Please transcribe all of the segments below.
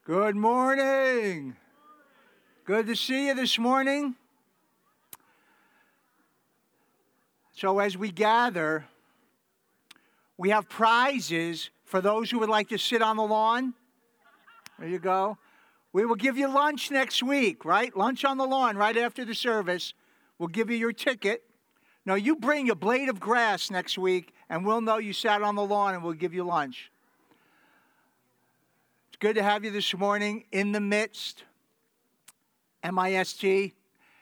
Good morning. Good to see you this morning. So as we gather, we have prizes for those who would like to sit on the lawn. There you go. We will give you lunch next week, right? Lunch on the lawn right after the service. We'll give you your ticket. Now, you bring a blade of grass next week, and we'll know you sat on the lawn, and we'll give you lunch. It's good to have you this morning in the midst. MIST.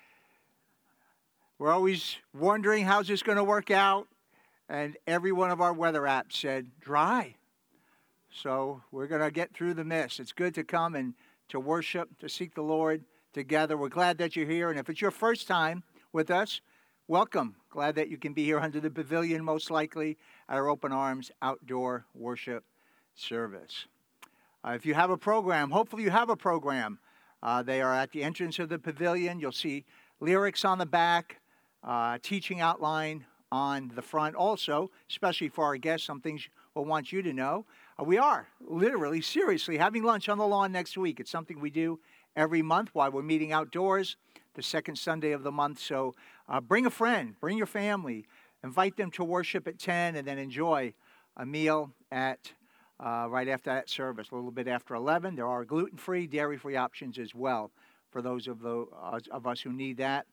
We're always wondering how's this going to work out, and every one of our weather apps said dry. So we're going to get through the mist. It's good to come and to worship, to seek the Lord together. We're glad that you're here, and if it's your first time with us, welcome. Glad that you can be here under the pavilion, most likely, at our Open Arms outdoor worship service. If you have a program, hopefully you have a program. They are at the entrance of the pavilion. You'll see lyrics on the back, teaching outline on the front. Also, especially for our guests, some things we'll want you to know. We are literally, seriously, having lunch on the lawn next week. It's something we do every month while we're meeting outdoors, the second Sunday of the month. So bring a friend, bring your family, invite them to worship at 10, and then enjoy a meal at right after that service, a little bit after 11. There are gluten-free, dairy-free options as well for those of us who need that.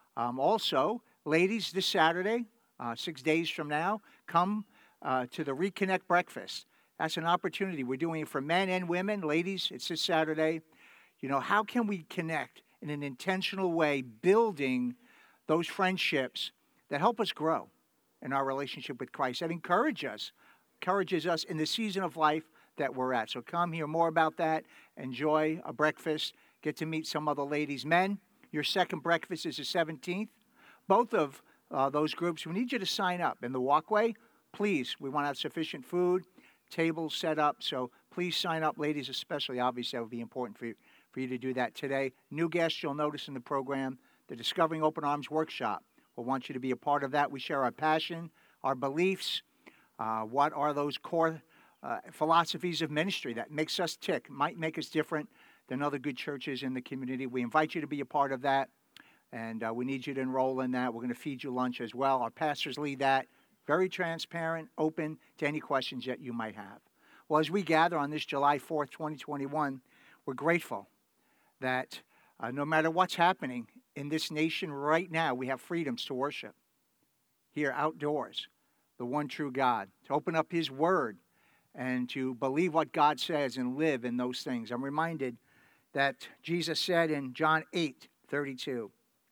Also, ladies, this Saturday, 6 days from now, come to the Reconnect Breakfast. That's an opportunity. We're doing it for men and women. Ladies, it's this Saturday. You know, how can we connect in an intentional way, building those friendships that help us grow in our relationship with Christ, that encourages us in the season of life that we're at. So come hear more about that. Enjoy a breakfast. Get to meet some other ladies. Men, your second breakfast is the 17th. Both of those groups, we need you to sign up. In the walkway, please, we want to have sufficient food, tables set up. So please sign up, ladies especially. Obviously, that would be important for you to do that today. New guests you'll notice in the program, the Discovering Open Arms Workshop. We'll want you to be a part of that. We share our passion, our beliefs. What are those core philosophies of ministry that makes us tick, might make us different than other good churches in the community. We invite you to be a part of that, and we need you to enroll in that. We're going to feed you lunch as well. Our pastors lead that. Very transparent, open to any questions that you might have. Well, as we gather on this July 4th, 2021, we're grateful that no matter what's happening in this nation right now, we have freedoms to worship here outdoors the one true God, to open up His Word and to believe what God says and live in those things. I'm reminded that Jesus said in John 8:32,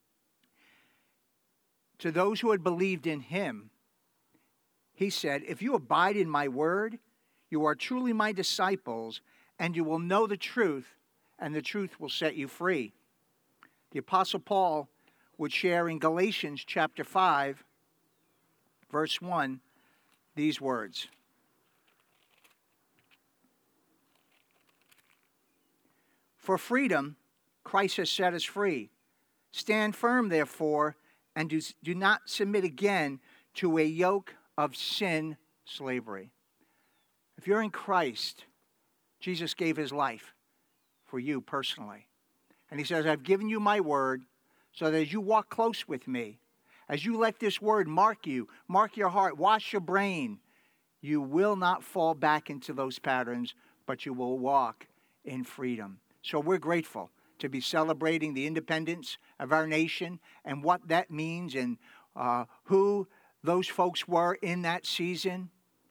to those who had believed in Him, He said, if you abide in my word, you are truly my disciples, and you will know the truth, and the truth will set you free. The Apostle Paul would share in Galatians chapter 5, verse 1, these words. For freedom, Christ has set us free. Stand firm, therefore, and do not submit again to a yoke of sin slavery. If you're in Christ, Jesus gave His life for you personally. And He says, I've given you my word so that as you walk close with me, as you let this word mark you, mark your heart, wash your brain, you will not fall back into those patterns, but you will walk in freedom. So we're grateful to be celebrating the independence of our nation and what that means and who those folks were in that season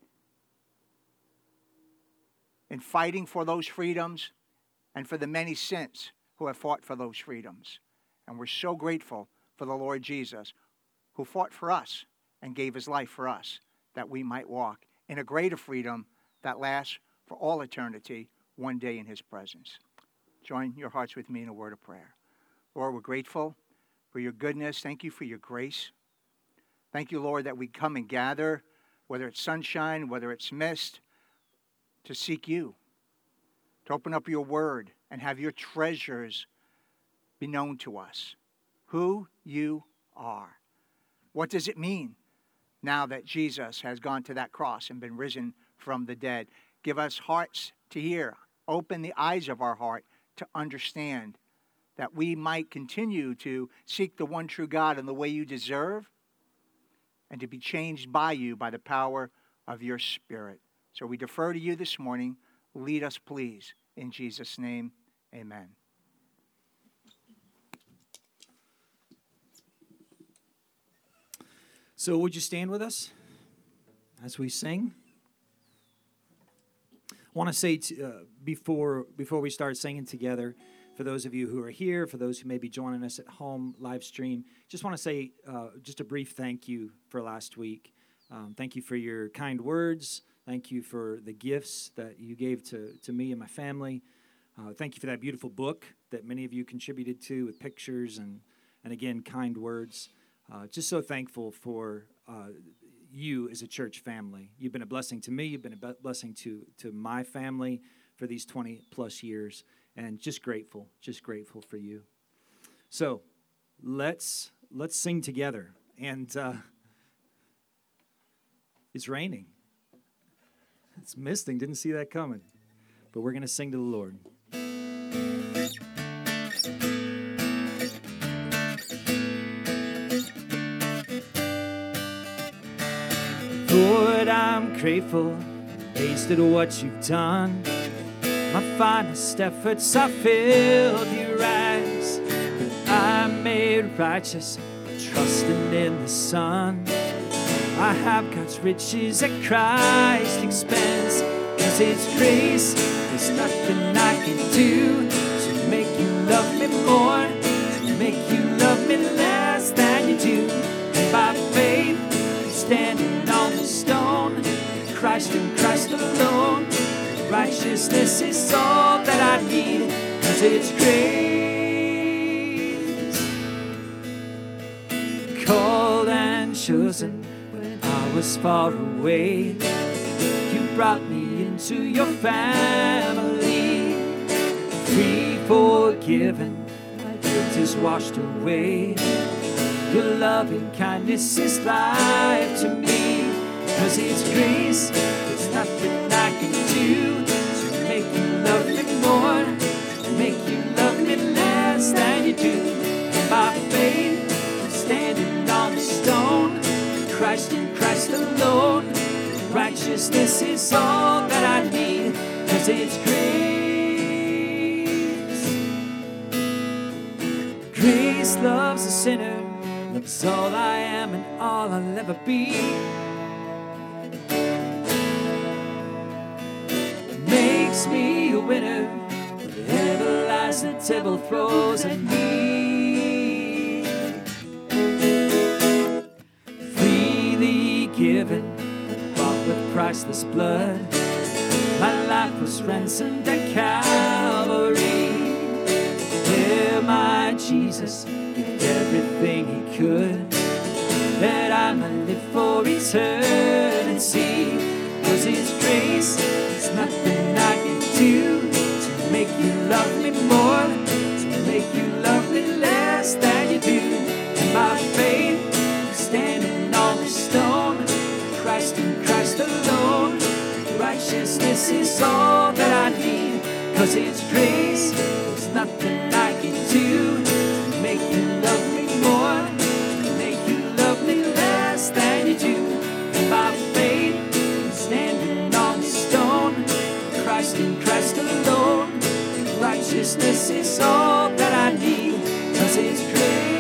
in fighting for those freedoms and for the many since who have fought for those freedoms. And we're so grateful for the Lord Jesus, who fought for us and gave His life for us, that we might walk in a greater freedom that lasts for all eternity, one day in His presence. Join your hearts with me in a word of prayer. Lord, we're grateful for your goodness. Thank you for your grace. Thank you, Lord, that we come and gather, whether it's sunshine, whether it's mist, to seek you, to open up your word and have your treasures be known to us, who you are. What does it mean now that Jesus has gone to that cross and been risen from the dead? Give us hearts to hear, Open the eyes of our heart to understand, that we might continue to seek the one true God in the way you deserve, and to be changed by you by the power of your Spirit. So we defer to you this morning. Lead us, please. In Jesus' name, amen. So would you stand with us as we sing? I want to say before we start singing together, for those of you who are here, for those who may be joining us at home live stream, just want to say just a brief thank you for last week. Thank you for your kind words. Thank you for the gifts that you gave to me and my family. Thank you for that beautiful book that many of you contributed to with pictures and again, kind words. Just so thankful for you as a church family. You've been a blessing to me. You've been a blessing to my family for these 20 plus years. And just grateful for you. So let's sing together. And it's raining. It's misting. Didn't see that coming. But we're going to sing to the Lord. Lord, I'm grateful based on what you've done. My finest efforts are filled your eyes. I'm made righteous by trusting in the Son. I have God's riches at Christ's expense. 'Cause it's grace, there's nothing I can do to make you love me more, to make you love me less than you do. And by faith, I'm standing on the stone, Christ and Christ alone. Righteousness is all that I need, 'cause it's grace. Called and chosen when I was far away, you brought me into your family. Free, forgiven, my guilt is washed away. Your loving kindness is life to me. 'Cause it's grace, there's nothing I can do to make you love me more, to make you love me less than you do. And by faith, I'm standing on the stone, Christ and Christ alone. Righteousness is all that I need, 'cause it's grace. Grace loves a sinner, loves all I am and all I'll ever be. Makes me a winner, whatever lies the devil throws at me. Freely given, bought with priceless blood. My life was ransomed at Calvary. There my Jesus did everything he could, that I might live for eternity. 'Cause it's grace, there's nothing I can do to make you love me more, to make you love me less than you do. And by faith, I'm standing on the stone, Christ and Christ alone. Righteousness is all that I need, 'cause it's grace, there's nothing I can do to make you love me more, to make you love me less than you do. And by faith, I'm standing on the stone, Christ and Christ alone. Righteousness is all that I need, 'cause it's grace.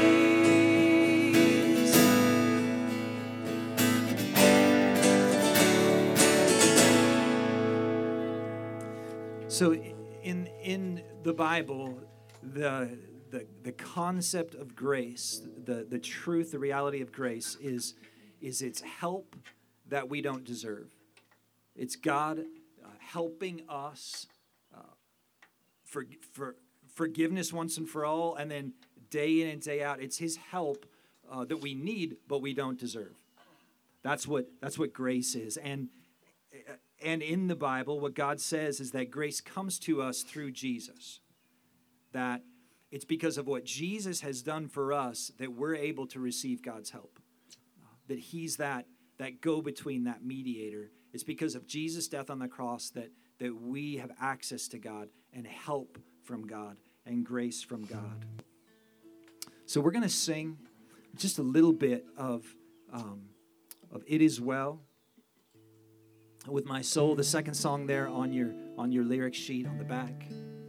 So in the Bible, the concept of grace, the truth, the reality of grace is its help that we don't deserve. It's God helping us for forgiveness once and for all, and then day in and day out, it's his help that we need but we don't deserve. That's what grace is. And in the Bible, what God says is that grace comes to us through Jesus. That it's because of what Jesus has done for us that we're able to receive God's help. That he's that go-between, that mediator. It's because of Jesus' death on the cross that that we have access to God and help from God and grace from God. So we're going to sing just a little bit of It Is Well with my soul, the second song there on your lyric sheet on the back.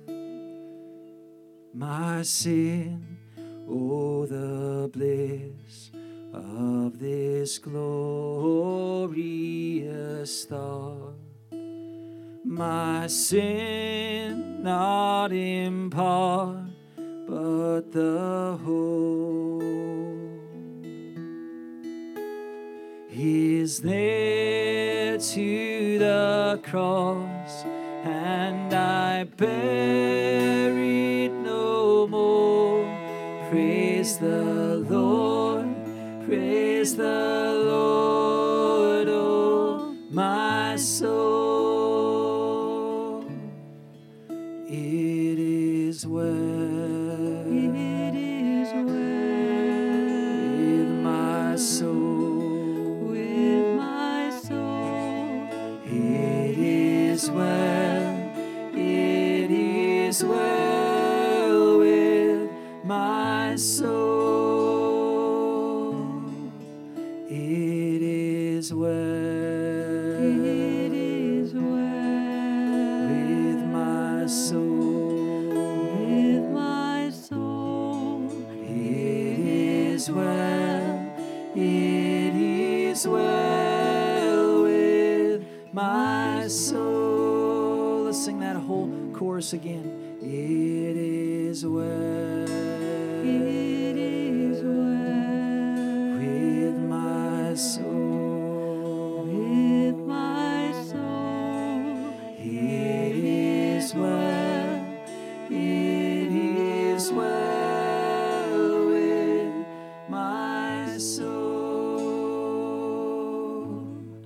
My sin, oh, the bliss of this glorious thought. My sin, not in part, but the whole, is there to the cross, and I bear it no more. Praise the Lord, praise the Lord, oh my soul. It is well, it is well with my soul, with my soul. It is well, it is well with my soul. It is well, it is well with my soul, with my soul. It is well, it is well with my soul. Let's sing that whole chorus again. It is well, it is well with my soul, with my soul. It is well, it is well with my soul.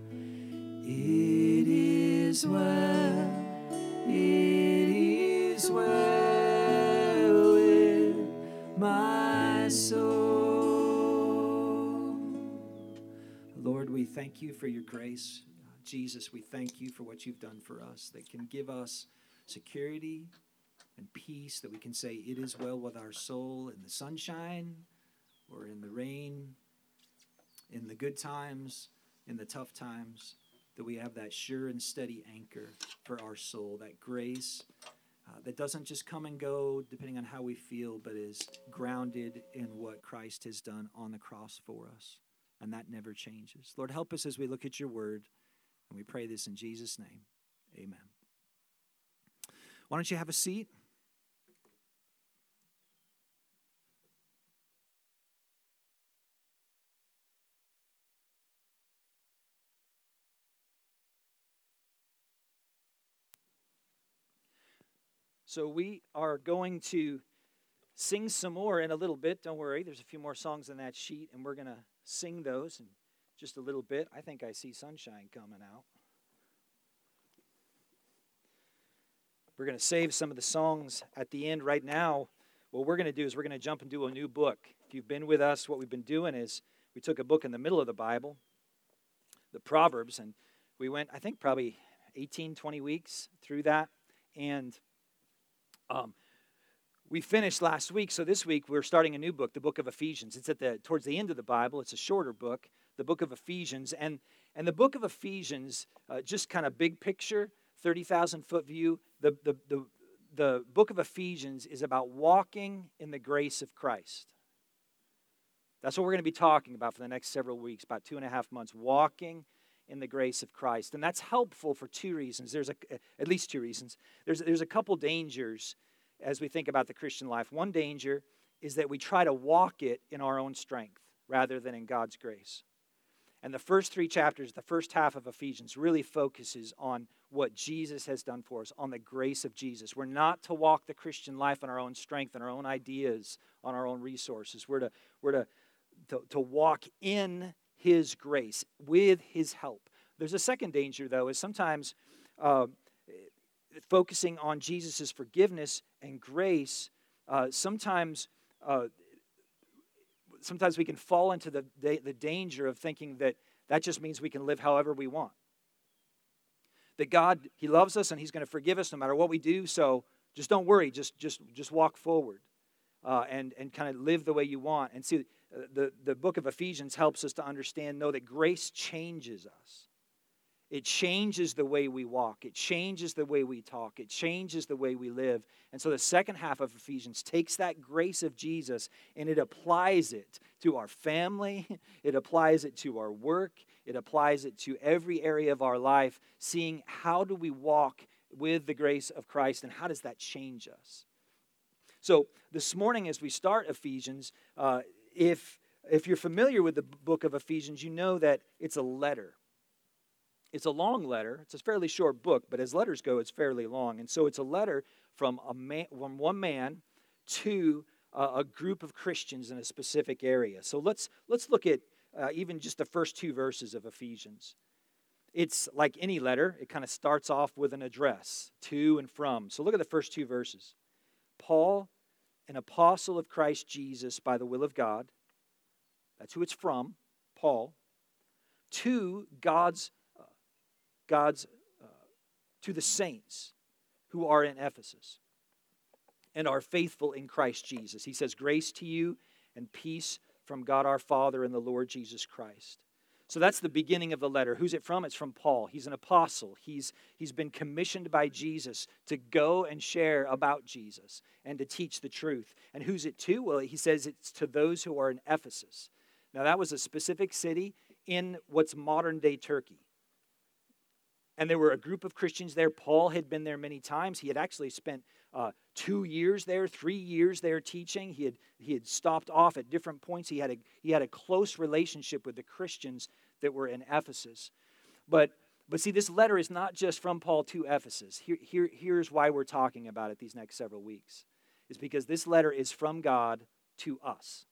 It is well, it is well with my soul. Lord, we thank you for your grace. Jesus, we thank you for what you've done for us that can give us security and peace, that we can say it is well with our soul in the sunshine or in the rain, in the good times, in the tough times, that we have that sure and steady anchor for our soul, that grace that doesn't just come and go depending on how we feel, but is grounded in what Christ has done on the cross for us. And that never changes. Lord, help us as we look at your word, and we pray this in Jesus' name. Amen. Why don't you have a seat? So we are going to sing some more in a little bit. Don't worry, there's a few more songs on that sheet, and we're going to sing those in just a little bit. I think I see sunshine coming out. We're going to save some of the songs at the end. Right now, what we're going to do is we're going to jump into a new book. If you've been with us, what we've been doing is we took a book in the middle of the Bible, the Proverbs, and we went, I think, probably 18, 20 weeks through that. And we finished last week, so this week we're starting a new book, the book of Ephesians. It's towards the end of the Bible. It's a shorter book, the book of Ephesians. And the book of Ephesians, just kind of big picture, 30,000-foot view, the book of Ephesians is about walking in the grace of Christ. That's what we're going to be talking about for the next several weeks, about 2.5 months, walking in the grace of Christ. And that's helpful for two reasons. There's at least two reasons. There's a couple dangers as we think about the Christian life. One danger is that we try to walk it in our own strength rather than in God's grace. And the first 3 chapters, the first half of Ephesians, really focuses on what Jesus has done for us, on the grace of Jesus. We're not to walk the Christian life on our own strength, on our own ideas, on our own resources. We're to walk in His grace, with His help. There's a second danger, though, is sometimes focusing on Jesus' forgiveness and grace, sometimes we can fall into the danger of thinking that just means we can live however we want. that God, He loves us and He's going to forgive us no matter what we do. So just don't worry. Just walk forward and kind of live the way you want. And see, the book of Ephesians helps us to understand, know that grace changes us. It changes the way we walk. It changes the way we talk. It changes the way we live. And so the second half of Ephesians takes that grace of Jesus and it applies it to our family. It applies it to our work. It applies it to every area of our life, seeing how do we walk with the grace of Christ and how does that change us. So this morning as we start Ephesians, if you're familiar with the book of Ephesians, you know that it's a letter. It's a long letter. It's a fairly short book, but as letters go, it's fairly long. And so it's a letter from one man to a group of Christians in a specific area. So let's look at even just the first two verses of Ephesians. It's like any letter. It kind of starts off with an address, to and from. So look at the first two verses. Paul, an apostle of Christ Jesus by the will of God. That's who it's from, Paul. To to the saints who are in Ephesus and are faithful in Christ Jesus. He says, grace to you and peace from God our Father and the Lord Jesus Christ. So that's the beginning of the letter. Who's it from? It's from Paul. He's an apostle. He's been commissioned by Jesus to go and share about Jesus and to teach the truth. And who's it to? Well, he says it's to those who are in Ephesus. Now, that was a specific city in what's modern-day Turkey. And there were a group of Christians there. Paul had been there many times. He had actually spent 2 years there, 3 years there teaching. He had stopped off at different points. He had a close relationship with the Christians that were in Ephesus. But see, this letter is not just from Paul to Ephesus. Here's why we're talking about it these next several weeks. It's because this letter is from God to us.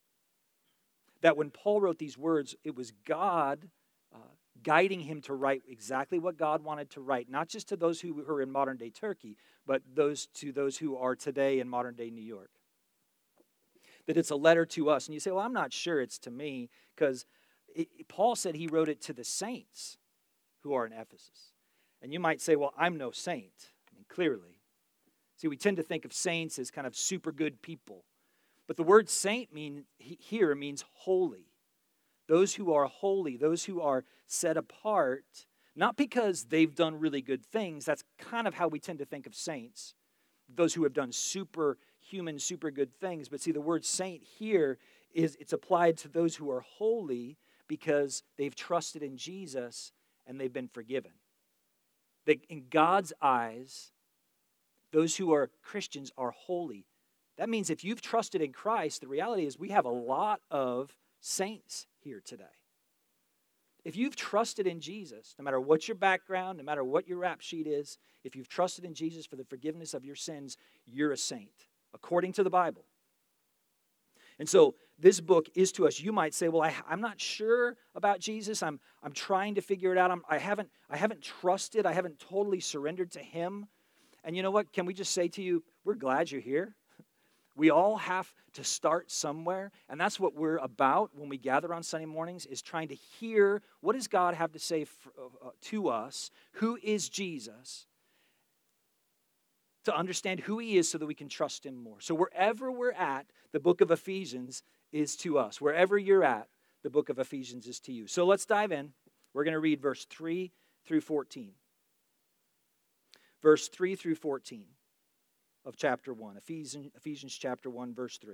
That when Paul wrote these words, it was God guiding him to write exactly what God wanted to write, not just to those who are in modern-day Turkey, but to those who are today in modern-day New York. That it's a letter to us. And you say, well, I'm not sure it's to me, because Paul said he wrote it to the saints who are in Ephesus. And you might say, well, I'm no saint. I mean, clearly. See, we tend to think of saints as kind of super good people. But the word saint here means holy. Those who are holy, those who are set apart, not because they've done really good things. That's kind of how we tend to think of saints. Those who have done superhuman, super good things. But see, the word saint here it's applied to those who are holy because they've trusted in Jesus and they've been forgiven. That in God's eyes, those who are Christians are holy. That means if you've trusted in Christ, the reality is we have a lot of saints here today. If you've trusted in Jesus, no matter what your background, no matter what your rap sheet is, if you've trusted in Jesus for the forgiveness of your sins, you're a saint, according to the Bible. And so this book is to us. You might say, well, I'm not sure about Jesus. I'm trying to figure it out. I haven't trusted. I haven't totally surrendered to Him. And you know what? Can we just say to you, we're glad you're here. We all have to start somewhere, and that's what we're about when we gather on Sunday mornings, is trying to hear what does God have to say to us, who is Jesus, to understand who He is so that we can trust Him more. So wherever we're at, the book of Ephesians is to us. Wherever you're at, the book of Ephesians is to you. So let's dive in. We're going to read verse 3 through 14. Verse 3 through 14. Of chapter 1, Ephesians chapter 1, verse 3.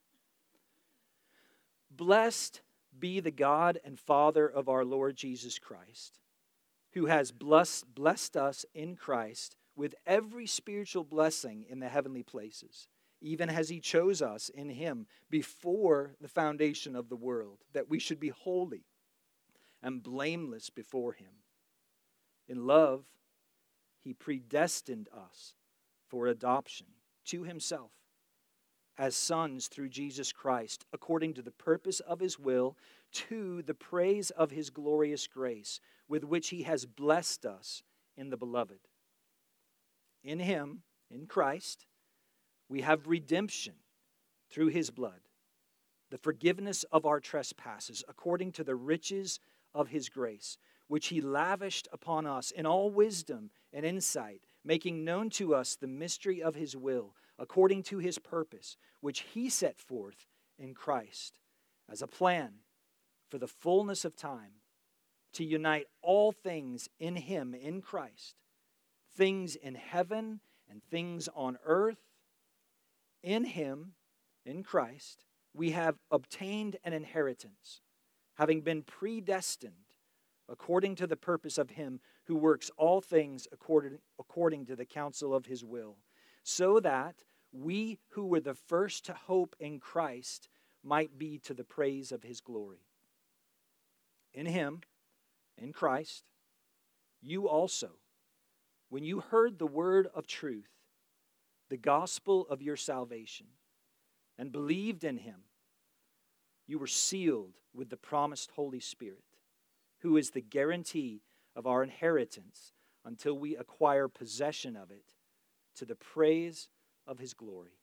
Blessed be the God and Father of our Lord Jesus Christ, who has blessed us in Christ with every spiritual blessing in the heavenly places, even as He chose us in Him before the foundation of the world, that we should be holy and blameless before Him. In love, He predestined us for adoption to Himself as sons through Jesus Christ, according to the purpose of His will, to the praise of His glorious grace, with which He has blessed us in the Beloved. In Him, in Christ, we have redemption through His blood, the forgiveness of our trespasses, according to the riches of His grace, which he lavished upon us in all wisdom and insight, making known to us the mystery of his will, according to his purpose, which he set forth in Christ as a plan for the fullness of time, to unite all things in him, in Christ, things in heaven and things on earth. In him, in Christ, we have obtained an inheritance, having been predestined according to the purpose of him who works all things according to the counsel of his will, so that we who were the first to hope in Christ might be to the praise of his glory. In him, in Christ, you also, when you heard the word of truth, the gospel of your salvation, and believed in him, you were sealed with the promised Holy Spirit, who is the guarantee of our inheritance until we acquire possession of it, to the praise of his glory.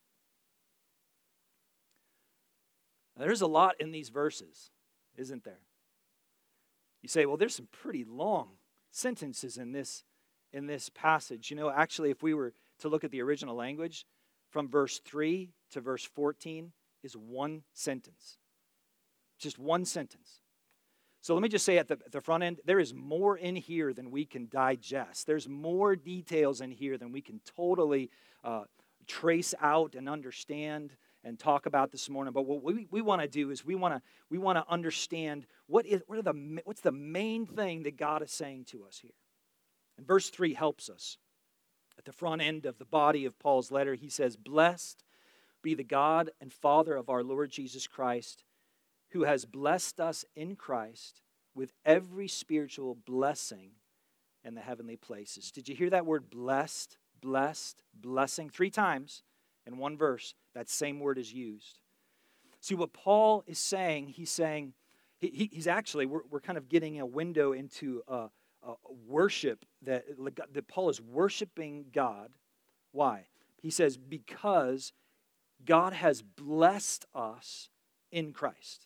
Now, there's a lot in these verses, isn't there? You say, well, there's some pretty long sentences in this passage. You know, actually, if we were to look at the original language, from verse 3 to verse 14 is one sentence. Just one sentence. So let me just say at the front end, there is more in here than we can digest. There's more details in here than we can totally trace out and understand and talk about this morning. But what we want to do is we want to understand what's the main thing that God is saying to us here. And verse 3 helps us. At the front end of the body of Paul's letter, he says, "Blessed be the God and Father of our Lord Jesus Christ, who has blessed us in Christ with every spiritual blessing in the heavenly places." Did you hear that word blessed, blessed, blessing? 3 times in one verse, that same word is used. See, what Paul is saying, he's he's actually, we're kind of getting a window into worship that Paul is worshiping God. Why? He says, because God has blessed us in Christ.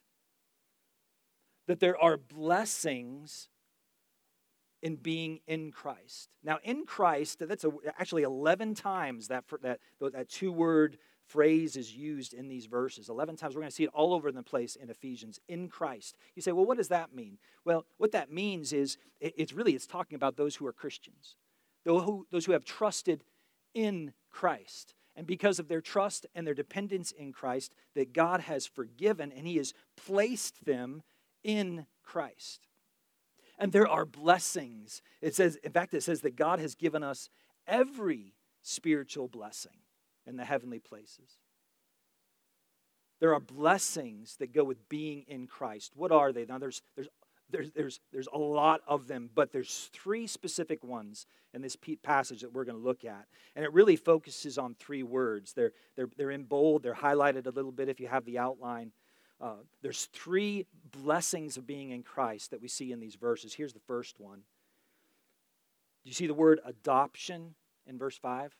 That there are blessings in being in Christ. Now, in Christ, that's actually 11 times that 2-word phrase is used in these verses. 11 times. We're going to see it all over the place in Ephesians, in Christ. You say, well, what does that mean? Well, what that means is it's talking about those who are Christians, those who have trusted in Christ. And because of their trust and their dependence in Christ, that God has forgiven and he has placed them in Christ. And there are blessings. It says that God has given us every spiritual blessing in the heavenly places. There are blessings that go with being in Christ. What are they? Now there's a lot of them, but there's 3 specific ones in this passage that we're going to look at. And it really focuses on 3 words. They're in bold, they're highlighted a little bit if you have the outline. There's 3 blessings of being in Christ that we see in these verses. Here's the first one. Do you see the word adoption in verse 5?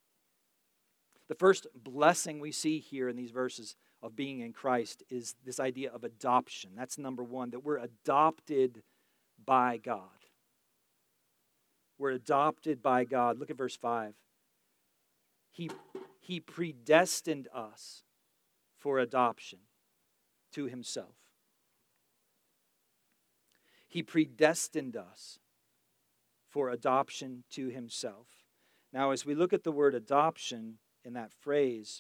The first blessing we see here in these verses of being in Christ is this idea of adoption. That's number 1, that we're adopted by God. We're adopted by God. Look at verse 5. He predestined us for adoption to himself. He predestined us for adoption to himself. Now, as we look at the word adoption in that phrase,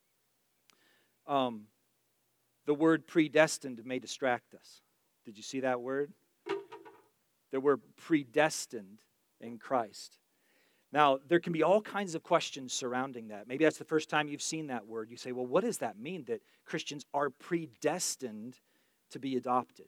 the word predestined may distract us. Did you see that word? That we're predestined in Christ. Now, there can be all kinds of questions surrounding that. Maybe that's the first time you've seen that word. You say, well, what does that mean, that Christians are predestined to be adopted?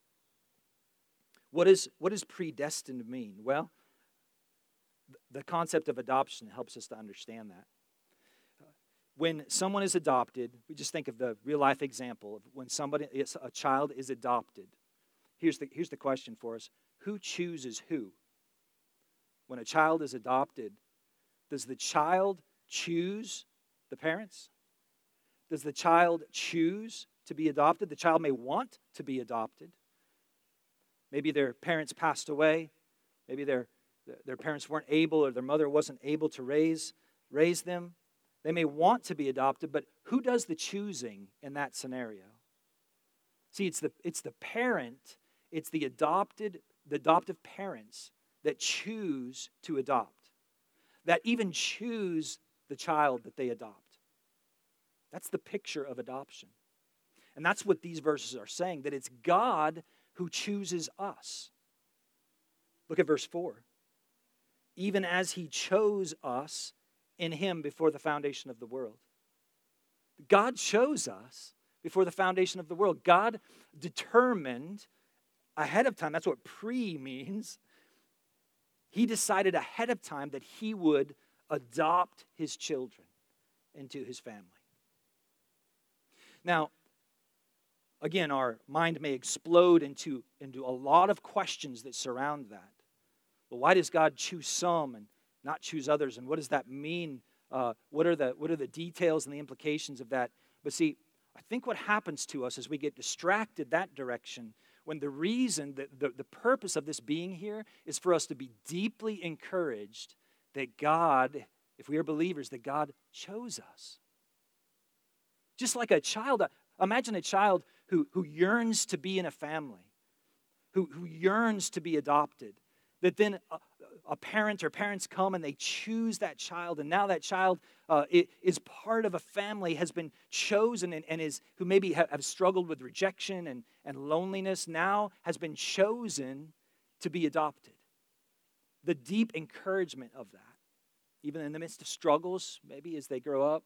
What does predestined mean? Well, the concept of adoption helps us to understand that. When someone is adopted, we just think of the real-life example of when a child is adopted. Here's the question for us. Who chooses who? When a child is adopted, does the child choose the parents? Does the child choose to be adopted? The child may want to be adopted. Maybe their parents passed away. Maybe their parents weren't able, or their mother wasn't able to raise them. They may want to be adopted, but who does the choosing in that scenario? See, it's the parent, it's the adoptive parents that choose to adopt, that even choose the child that they adopt. That's the picture of adoption. And that's what these verses are saying, that it's God who chooses us. Look at verse 4. Even as he chose us in him before the foundation of the world. God chose us before the foundation of the world. God determined ahead of time, that's what pre means. He decided ahead of time that he would adopt his children into his family. Now, again, our mind may explode into a lot of questions that surround that. Well, why does God choose some and not choose others? And what does that mean? What are the details and the implications of that? But see, I think what happens to us is we get distracted that direction when the reason, the purpose of this being here is for us to be deeply encouraged that God, if we are believers, that God chose us. Just like a child, imagine a child who yearns to be in a family, who yearns to be adopted, that then a parent or parents come and they choose that child, and now that child is part of a family, has been chosen, and is who maybe have struggled with rejection and loneliness, now has been chosen to be adopted. The deep encouragement of that, even in the midst of struggles, maybe as they grow up,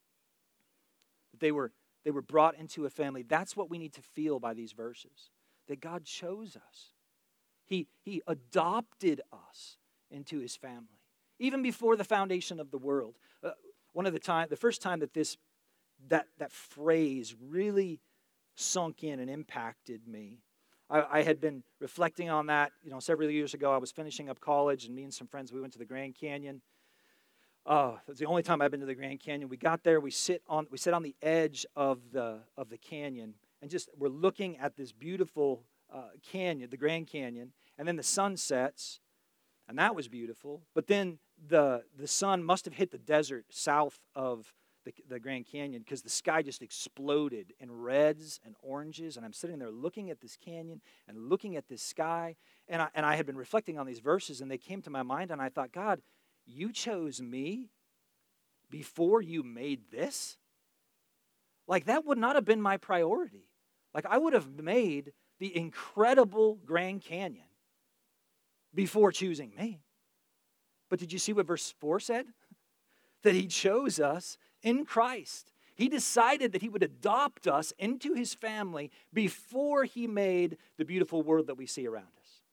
they were brought into a family. That's what we need to feel by these verses, that God chose us. He adopted us into his family, even before the foundation of the world. The first time that phrase really sunk in and impacted me, I had been reflecting on that. Several years ago, I was finishing up college, and me and some friends, we went to the Grand Canyon. It's the only time I've been to the Grand Canyon. We got there, we sit on the edge of the canyon, and just we're looking at this beautiful canyon, the Grand Canyon, and then the sun sets, and that was beautiful. But then the sun must have hit the desert south of the Grand Canyon, because the sky just exploded in reds and oranges, and I'm sitting there looking at this canyon and looking at this sky, and I had been reflecting on these verses, and they came to my mind, and I thought, God, you chose me before you made this? Like, that would not have been my priority. Like, I would have made the incredible Grand Canyon before choosing me. But did you see what verse 4 said? That he chose us in Christ. He decided that he would adopt us into his family before he made the beautiful world that we see around us.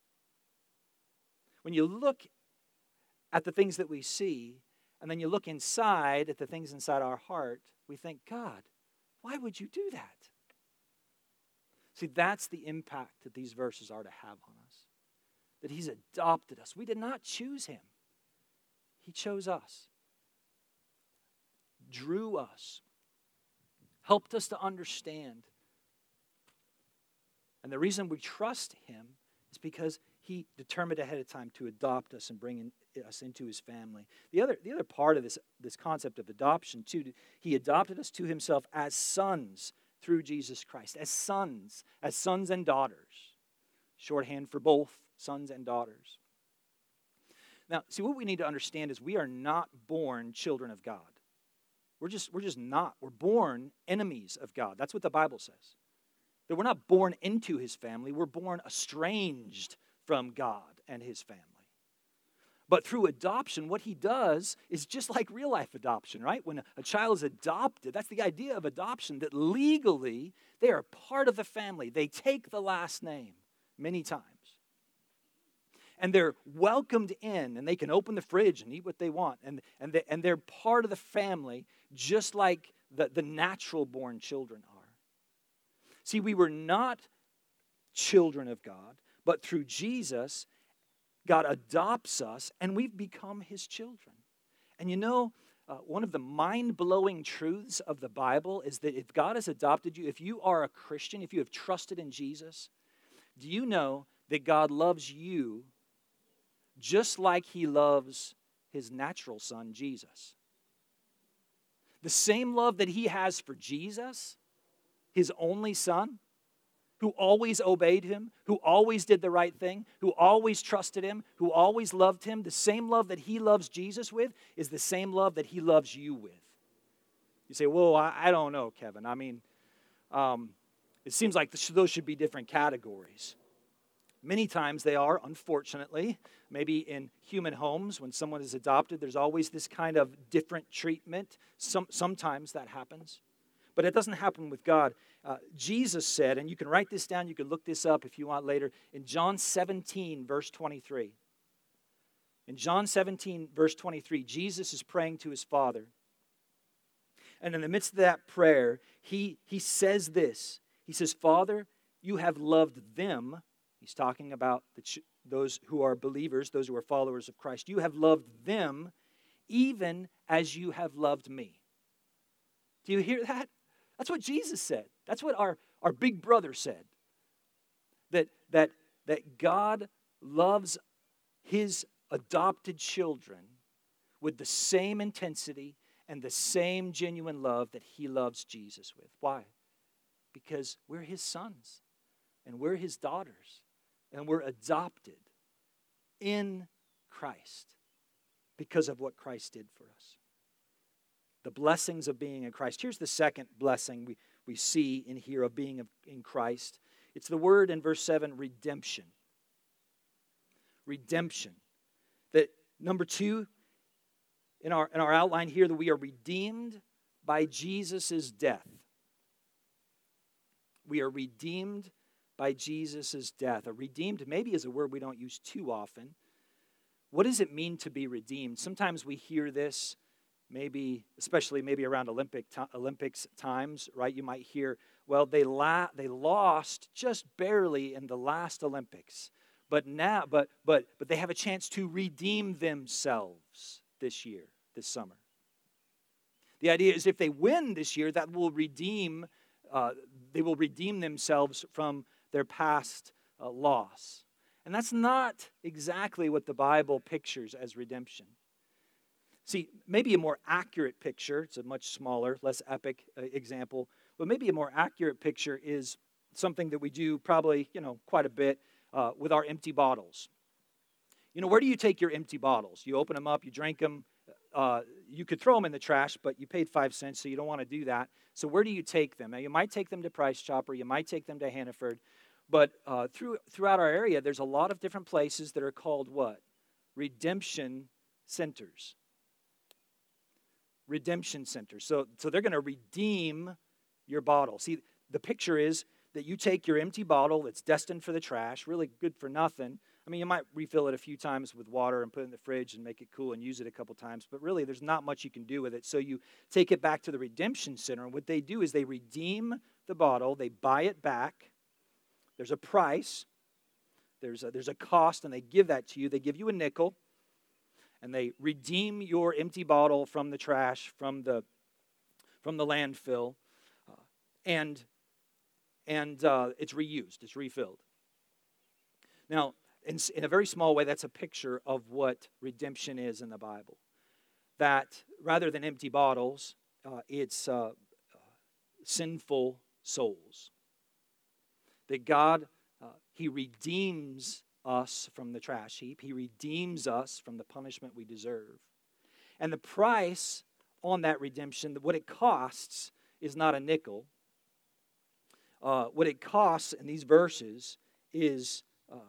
When you look at the things that we see, and then you look inside at the things inside our heart, we think, God, why would you do that? See, that's the impact that these verses are to have on us. That he's adopted us. We did not choose him. He chose us. Drew us. Helped us to understand. And the reason we trust him is because he determined ahead of time to adopt us and bring us into his family. The other part of this concept of adoption, too, he adopted us to himself as sons through Jesus Christ, as sons and daughters. Shorthand for both sons and daughters. Now, see, what we need to understand is we are not born children of God. We're just not. We're born enemies of God. That's what the Bible says. That we're not born into his family. We're born estranged from God and his family. But through adoption, what he does is just like real life adoption, right? When a child is adopted, that's the idea of adoption, that legally they are part of the family. They take the last name many times. And they're welcomed in, and they can open the fridge and eat what they want. And they're part of the family, just like the natural born children are. See, we were not children of God, but through Jesus, God adopts us, and we've become his children. And one of the mind-blowing truths of the Bible is that if God has adopted you, if you are a Christian, if you have trusted in Jesus, do you know that God loves you just like he loves his natural son, Jesus. The same love that he has for Jesus, his only son, who always obeyed him, who always did the right thing, who always trusted him, who always loved him, the same love that he loves Jesus with is the same love that he loves you with. You say, well, I don't know, Kevin. I mean, it seems like those should be different categories. Many times they are, unfortunately. Maybe in human homes, when someone is adopted, there's always this kind of different treatment. Sometimes that happens. But it doesn't happen with God. Jesus said, and you can write this down, you can look this up if you want later, in John 17, verse 23. In John 17, verse 23, Jesus is praying to his Father. And in the midst of that prayer, he says this. He says, Father, you have loved them. He's talking about those who are believers, those who are followers of Christ. You have loved them even as you have loved me. Do you hear that? That's what Jesus said. That's what our big brother said. That God loves his adopted children with the same intensity and the same genuine love that he loves Jesus with. Why? Because we're his sons and we're his daughters and we're adopted in Christ because of what Christ did for us. The blessings of being in Christ. Here's the second blessing we see in here of being in Christ. It's the word in verse 7, redemption. Redemption. That number 2 in our outline here, that we are redeemed by Jesus' death. We are redeemed by Jesus' death. A redeemed maybe is a word we don't use too often. What does it mean to be redeemed? Sometimes we hear this, maybe, especially maybe around Olympics times, right? You might hear, well, they lost just barely in the last Olympics, but they have a chance to redeem themselves this year, this summer. The idea is if they win this year, that will they will redeem themselves from their past loss. And that's not exactly what the Bible pictures as redemption. See, maybe a more accurate picture, it's a much smaller, less epic example, but maybe a more accurate picture is something that we do probably, quite a bit with our empty bottles. Where do you take your empty bottles? You open them up, you drink them. You could throw them in the trash, but you paid 5 cents, so you don't want to do that. So where do you take them? Now, you might take them to Price Chopper, you might take them to Hannaford, but throughout our area, there's a lot of different places that are called what? Redemption centers. Redemption centers. So they're going to redeem your bottle. See, the picture is that you take your empty bottle that's destined for the trash, really good for nothing. I mean, you might refill it a few times with water and put it in the fridge and make it cool and use it a couple times, but really there's not much you can do with it. So you take it back to the redemption center, and what they do is they redeem the bottle, they buy it back. There's a price, there's a cost, and they give that to you. They give you a nickel, and they redeem your empty bottle from the trash, from the landfill, and it's reused, it's refilled. Now, in a very small way, that's a picture of what redemption is in the Bible. That rather than empty bottles, it's sinful souls. That God, he redeems us from the trash heap. He redeems us from the punishment we deserve. And the price on that redemption, what it costs, is not a nickel. What it costs in these verses is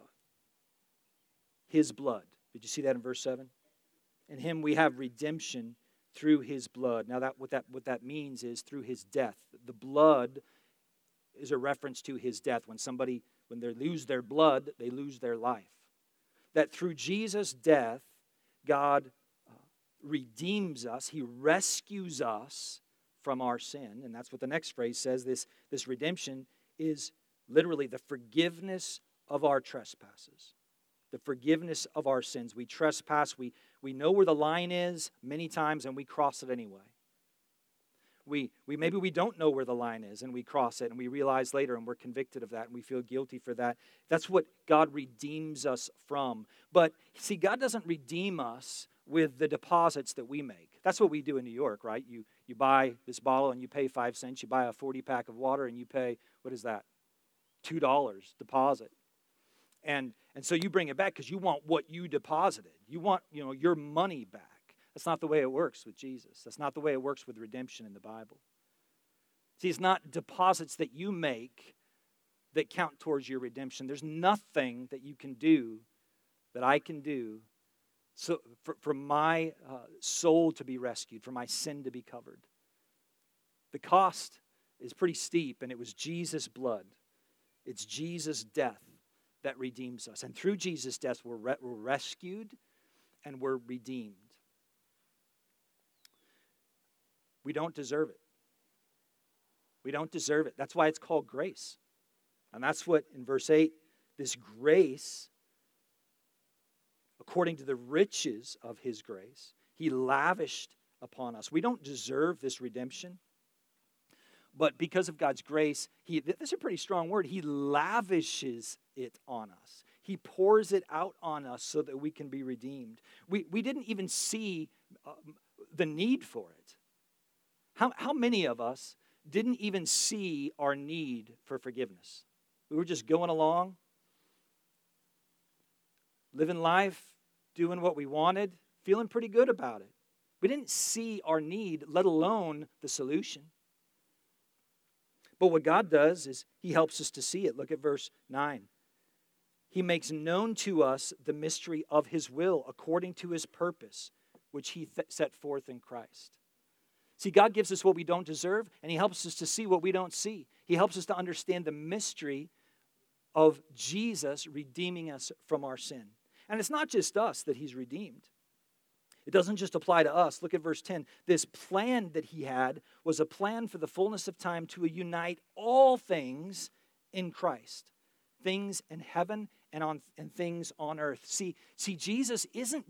his blood. Did you see that in verse 7? In him we have redemption through his blood. Now what that means is through his death. The blood is a reference to his death. When they lose their blood, they lose their life. That through Jesus' death, God redeems us. He rescues us from our sin. And that's what the next phrase says. This redemption is literally the forgiveness of our trespasses. The forgiveness of our sins. We trespass. We know where the line is many times, and we cross it anyway. Maybe we don't know where the line is, and we cross it, and we realize later, and we're convicted of that, and we feel guilty for that. That's what God redeems us from. But see, God doesn't redeem us with the deposits that we make. That's what we do in New York, right? You buy this bottle and you pay 5 cents. You buy a 40-pack of water and you pay, what is that? $2 deposit. And so you bring it back because you want what you deposited. You want, your money back. That's not the way it works with Jesus. That's not the way it works with redemption in the Bible. See, it's not deposits that you make that count towards your redemption. There's nothing that you can do, that I can do, so for my soul to be rescued, for my sin to be covered. The cost is pretty steep, and it was Jesus' blood. It's Jesus' death that redeems us. And through Jesus' death, we're rescued and we're redeemed. We don't deserve it. We don't deserve it. That's why it's called grace. And that's what, in verse 8, this grace, according to the riches of his grace, he lavished upon us. We don't deserve this redemption. But because of God's grace, this is a pretty strong word, he lavishes it on us. He pours it out on us so that we can be redeemed. We didn't even see the need for it. How many of us didn't even see our need for forgiveness? We were just going along, living life, doing what we wanted, feeling pretty good about it. We didn't see our need, let alone the solution. But what God does is he helps us to see it. Look at verse 9. He makes known to us the mystery of his will according to his purpose, which he set forth in Christ. See, God gives us what we don't deserve, and he helps us to see what we don't see. He helps us to understand the mystery of Jesus redeeming us from our sin. And it's not just us that he's redeemed. It doesn't just apply to us. Look at verse 10. This plan that he had was a plan for the fullness of time to unite all things in Christ. Things in heaven and things on earth. See, Jesus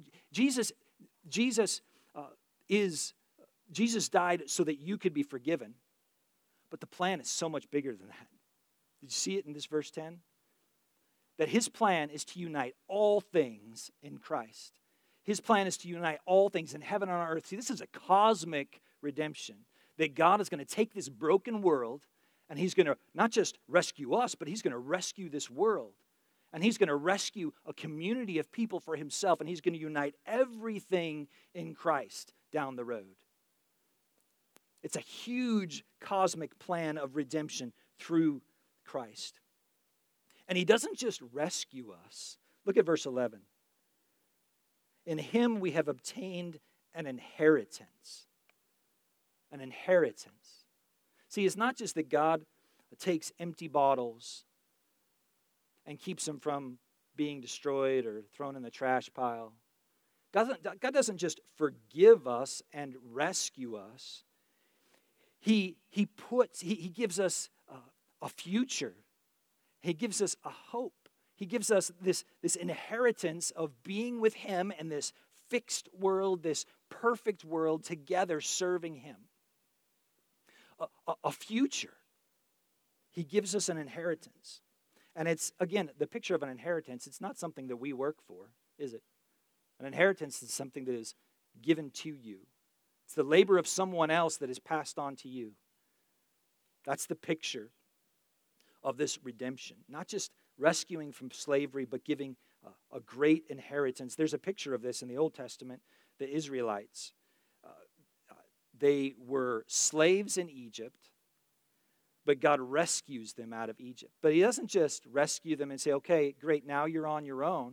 died so that you could be forgiven. But the plan is so much bigger than that. Did you see it in this verse 10? That his plan is to unite all things in Christ. His plan is to unite all things in heaven and on earth. See, this is a cosmic redemption. That God is going to take this broken world and he's going to not just rescue us, but he's going to rescue this world. And he's going to rescue a community of people for himself. And he's going to unite everything in Christ down the road. It's a huge cosmic plan of redemption through Christ. And he doesn't just rescue us. Look at verse 11. In him we have obtained an inheritance. An inheritance. See, it's not just that God takes empty bottles and keeps them from being destroyed or thrown in the trash pile. God doesn't just forgive us and rescue us. He gives us a future. He gives us a hope. He gives us this inheritance of being with him in this fixed world, this perfect world, together serving him. A future. He gives us an inheritance. And it's, again, the picture of an inheritance, it's not something that we work for, is it? An inheritance is something that is given to you. It's the labor of someone else that is passed on to you. That's the picture of this redemption. Not just rescuing from slavery, but giving a great inheritance. There's a picture of this in the Old Testament. The Israelites, they were slaves in Egypt, but God rescues them out of Egypt. But he doesn't just rescue them and say, okay, great, now you're on your own.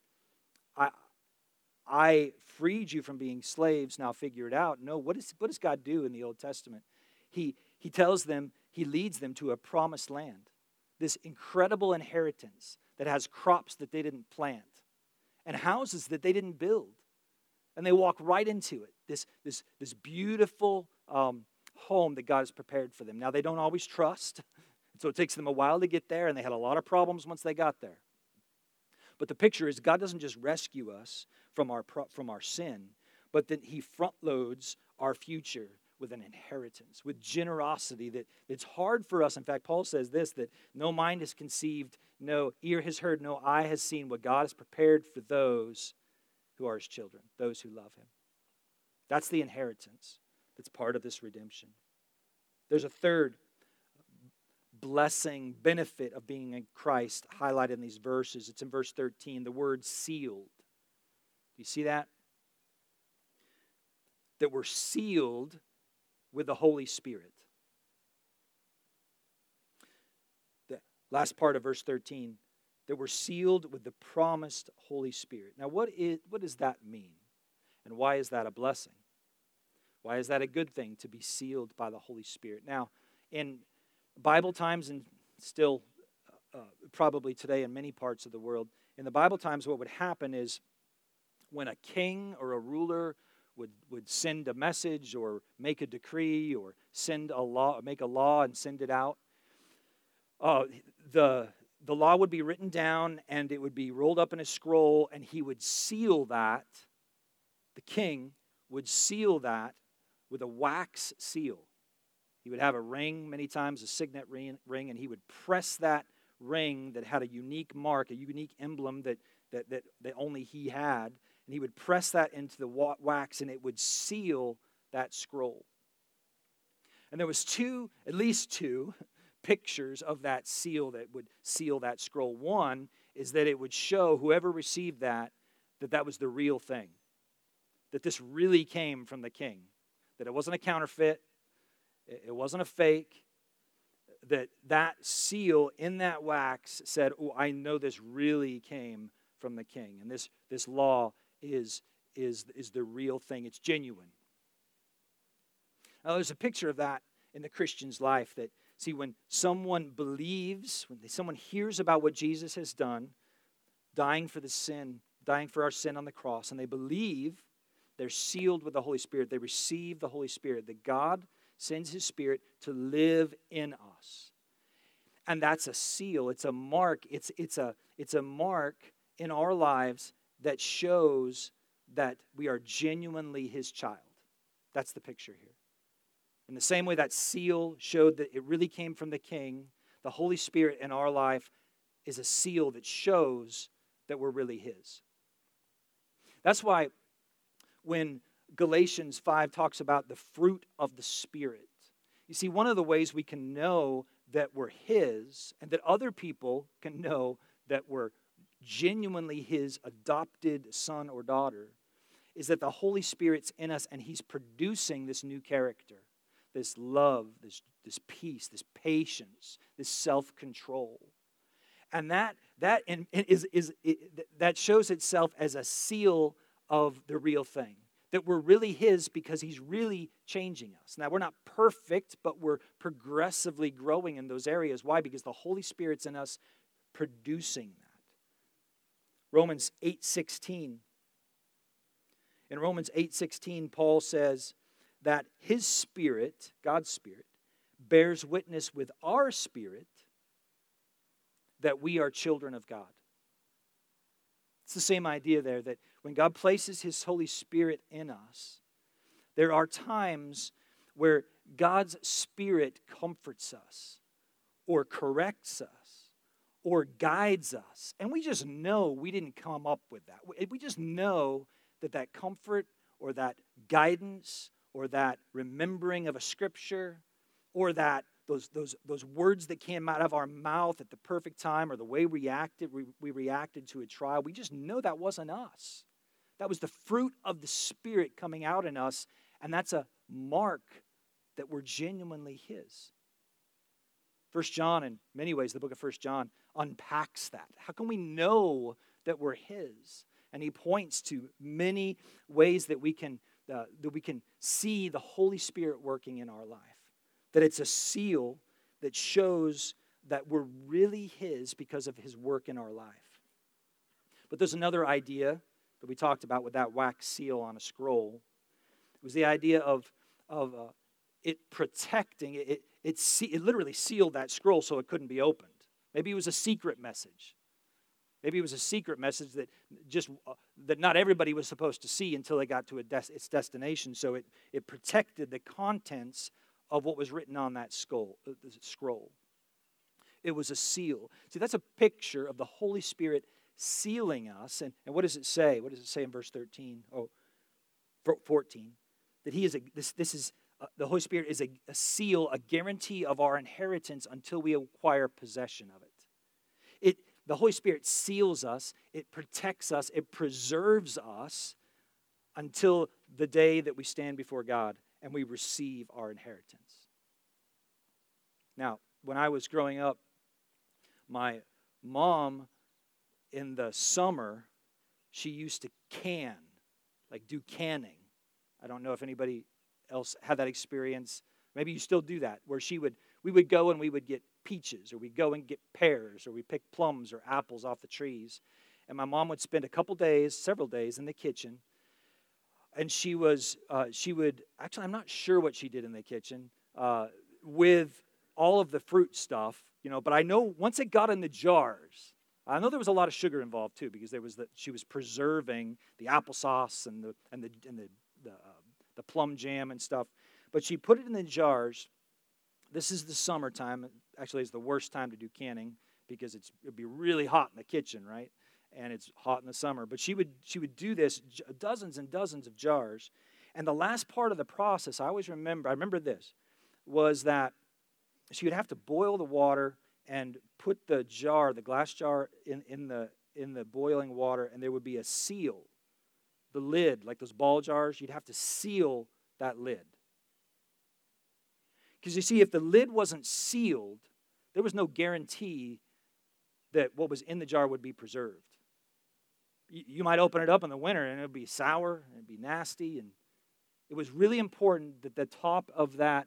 I freed you from being slaves, now figure it out. No, what does God do in the Old Testament? He tells them, he leads them to a promised land. This incredible inheritance that has crops that they didn't plant and houses that they didn't build. And they walk right into it, this beautiful home that God has prepared for them. Now, they don't always trust, so it takes them a while to get there, and they had a lot of problems once they got there. But the picture is God doesn't just rescue us from our sin, but that he front loads our future with an inheritance, with generosity that it's hard for us. In fact, Paul says this, that no mind has conceived, no ear has heard, no eye has seen what God has prepared for those who are his children, those who love him. That's the inheritance that's part of this redemption. There's a third blessing, benefit of being in Christ highlighted in these verses. It's in verse 13, the word sealed. Do you see that? That we're sealed with the Holy Spirit. The last part of verse 13, that we're sealed with the promised Holy Spirit. Now, what does that mean? And why is that a blessing? Why is that a good thing, to be sealed by the Holy Spirit? Now, in Bible times, and still probably today in many parts of the world, in the Bible times what would happen is when a king or a ruler would send a message or make a decree or send a law, make a law and send it out, the law would be written down and it would be rolled up in a scroll, and he would seal that. The king would seal that with a wax seal. He would have a ring, many times a signet ring, and he would press that ring that had a unique mark, a unique emblem that only he had, and he would press that into the wax, and it would seal that scroll. And there was at least two pictures of that seal that would seal that scroll. One is that it would show whoever received that was the real thing, that this really came from the king, that it wasn't a counterfeit, it wasn't a fake, that seal in that wax said, oh, I know this really came from the king, and this law is the real thing. It's genuine. Now, there's a picture of that in the Christian's life, that, see, when someone believes, when someone hears about what Jesus has done, dying for our sin on the cross, and they believe, they're sealed with the Holy Spirit. They receive the Holy Spirit, that God sends his Spirit to live in us. And that's a seal. It's a mark. It's a mark in our lives that shows that we are genuinely his child. That's the picture here. In the same way that seal showed that it really came from the king, the Holy Spirit in our life is a seal that shows that we're really his. That's why when Galatians 5 talks about the fruit of the Spirit, you see, one of the ways we can know that we're his and that other people can know that we're genuinely his adopted son or daughter is that the Holy Spirit's in us and he's producing this new character, this love, this peace, this patience, this self-control. And that shows itself as a seal of the real thing, that we're really his because he's really changing us. Now, we're not perfect, but we're progressively growing in those areas. Why? Because the Holy Spirit's in us producing that. Romans 8:16. In Romans 8:16, Paul says that his Spirit, God's Spirit, bears witness with our spirit that we are children of God. It's the same idea there, that when God places his Holy Spirit in us, there are times where God's Spirit comforts us or corrects us or guides us. And we just know we didn't come up with that. We just know that comfort or that guidance or that remembering of a scripture or that those words that came out of our mouth at the perfect time or the way we reacted to a trial, we just know that wasn't us. That was the fruit of the Spirit coming out in us, and that's a mark that we're genuinely his. 1 John, in many ways, the book of 1 John unpacks that. How can we know that we're his? And he points to many ways that we can see the Holy Spirit working in our life. That it's a seal that shows that we're really his because of his work in our life. But there's another idea that we talked about with that wax seal on a scroll. It was the idea of it protecting, it literally sealed that scroll so it couldn't be opened. Maybe it was a secret message. Maybe it was a secret message that that not everybody was supposed to see until it got to its destination. So it protected the contents of what was written on that scroll. It was a seal. See, that's a picture of the Holy Spirit sealing us. And what does it say? What does it say in verse 13? 14. That he is the Holy Spirit is a seal, a guarantee of our inheritance until we acquire possession of it. The Holy Spirit seals us, it protects us, it preserves us until the day that we stand before God and we receive our inheritance. Now, when I was growing up, my mom, in the summer, she used to do canning. I don't know if anybody else had that experience. Maybe you still do that, where we would go and we would get peaches, or we'd go and get pears, or we pick plums or apples off the trees. And my mom would spend several days in the kitchen. And she would, actually, I'm not sure what she did in the kitchen with all of the fruit stuff, but I know once it got in the jars, I know there was a lot of sugar involved too, because she was preserving the applesauce and the plum jam and stuff. But she put it in the jars. This is the summertime. Actually, it's the worst time to do canning because it'd be really hot in the kitchen, right? And it's hot in the summer. But she would do this, dozens and dozens of jars. And the last part of the process, I remember this, was that she would have to boil the water and put the glass jar in the boiling water, and there would be a seal. The lid, like those ball jars, you'd have to seal that lid. Because you see, if the lid wasn't sealed, there was no guarantee that what was in the jar would be preserved. You might open it up in the winter and it would be sour and it would be nasty. And it was really important that the top of that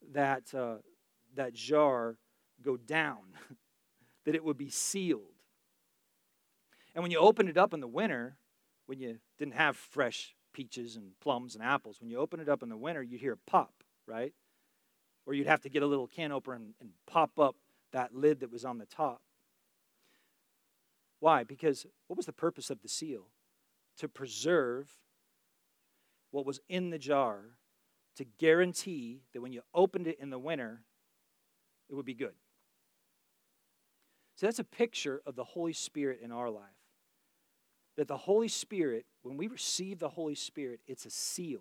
jar go down, that it would be sealed. And when you opened it up in the winter, when you didn't have fresh peaches and plums and apples, when you open it up in the winter, you'd hear a pop, right? Or you'd have to get a little can opener and pop up that lid that was on the top. Why? Because what was the purpose of the seal? To preserve what was in the jar, to guarantee that when you opened it in the winter, it would be good. So that's a picture of the Holy Spirit in our life. That the Holy Spirit, when we receive the Holy Spirit, it's a seal.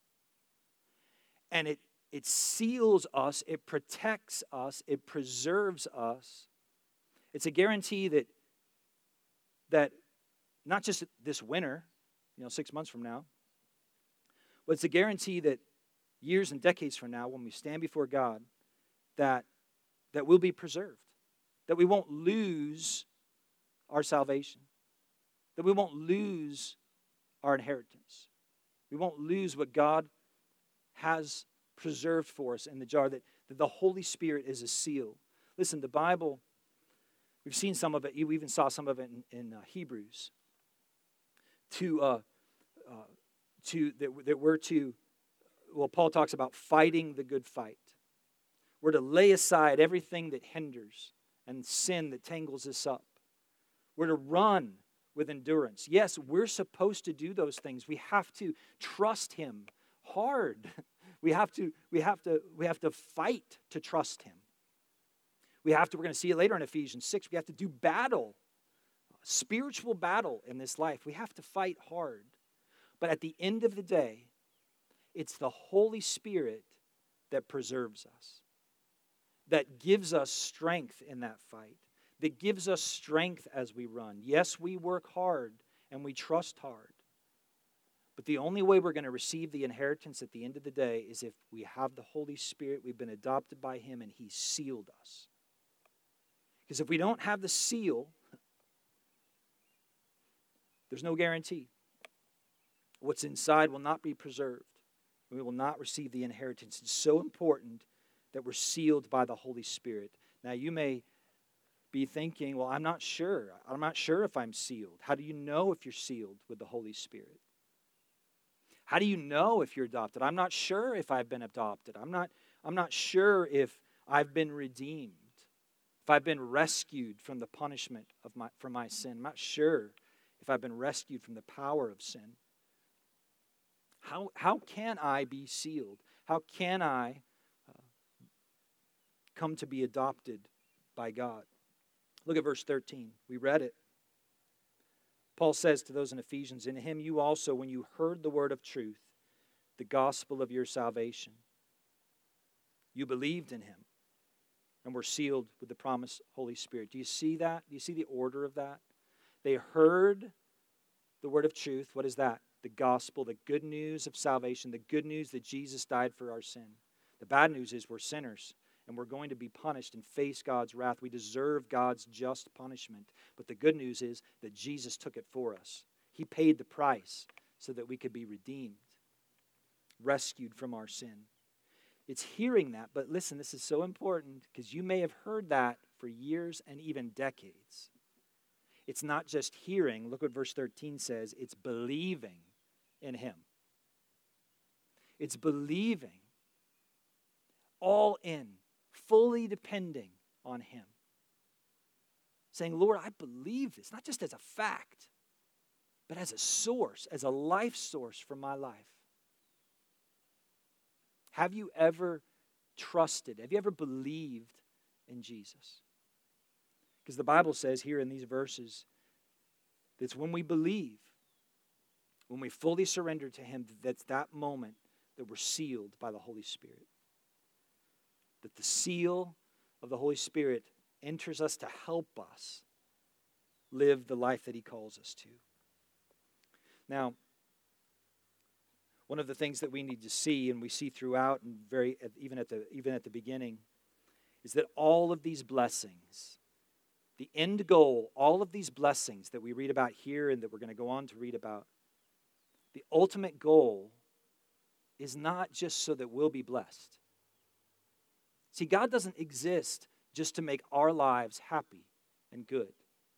And it seals us, it protects us, it preserves us. It's a guarantee that not just this winter, 6 months from now, but it's a guarantee that years and decades from now, when we stand before God, that we'll be preserved, that we won't lose our salvation, that we won't lose our inheritance. We won't lose what God has preserved for us in the jar, that the Holy Spirit is a seal. Listen, the Bible, we've seen some of it, we even saw some of it in Hebrews, Paul talks about fighting the good fight. We're to lay aside everything that hinders and sin that tangles us up. We're to run with endurance. Yes, we're supposed to do those things. We have to trust Him hard. We have to fight to trust Him. We're going to see it later in Ephesians 6. We have to do battle, spiritual battle in this life. We have to fight hard. But at the end of the day, it's the Holy Spirit that preserves us, that gives us strength in that fight, that gives us strength as we run. Yes, we work hard and we trust hard. But the only way we're going to receive the inheritance at the end of the day is if we have the Holy Spirit, we've been adopted by Him, and He's sealed us. Because if we don't have the seal, there's no guarantee. What's inside will not be preserved. We will not receive the inheritance. It's so important that we're sealed by the Holy Spirit. Now, you may be thinking, well, I'm not sure. I'm not sure if I'm sealed. How do you know if you're sealed with the Holy Spirit? How do you know if you're adopted? I'm not sure if I've been adopted. I'm not sure if I've been redeemed. if I've been rescued from the punishment for my sin. I'm not sure if I've been rescued from the power of sin. How can I be sealed? How can I come to be adopted by God? Look at verse 13. We read it. Paul says to those in Ephesians, in him you also, when you heard the word of truth, the gospel of your salvation, you believed in him and were sealed with the promised Holy Spirit. Do you see that? Do you see the order of that? They heard the word of truth. What is that? The gospel, the good news of salvation, the good news that Jesus died for our sin. The bad news is we're sinners and we're going to be punished and face God's wrath. We deserve God's just punishment. But the good news is that Jesus took it for us. He paid the price so that we could be redeemed, rescued from our sin. It's hearing that, but listen, this is so important because you may have heard that for years and even decades. It's not just hearing. Look what verse 13 says. It's believing in him. It's believing, all in, fully depending on him. Saying, Lord, I believe this, not just as a fact, but as a source, as a life source for my life. Have you ever trusted? Have you ever believed in Jesus? Because the Bible says here in these verses, that it's when we believe, when we fully surrender to him, that's that moment that we're sealed by the Holy Spirit. That the seal of the Holy Spirit enters us to help us live the life that he calls us to. Now, one of the things that we need to see, and we see throughout, and even at the beginning, is that all of these blessings, the end goal, all of these blessings that we read about here and that we're going to go on to read about, the ultimate goal is not just so that we'll be blessed. See, God doesn't exist just to make our lives happy and good.